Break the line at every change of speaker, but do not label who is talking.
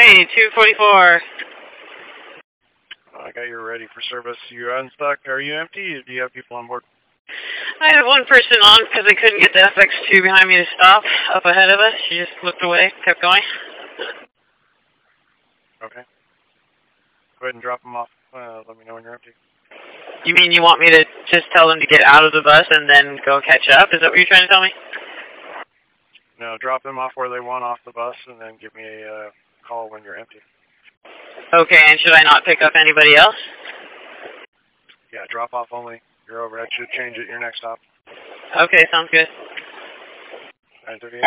Hey, 244.
I got you ready for service. You unstuck? Are you empty? Do you have people on board?
I had one person on because I couldn't get the FX2 behind me to stop up ahead of us. She just looked away, kept going.
Okay. Go ahead and drop them off. Let me know when you're empty.
You mean you want me to just tell them to get out of the bus and then go catch up? Is that what you're trying to tell me?
No, drop them off where they want off the bus and then give me a call when you're empty.
Okay, and should I not pick up anybody else?
Yeah, drop off only. Your overhead should change at your next stop.
Okay, sounds good.
9:38.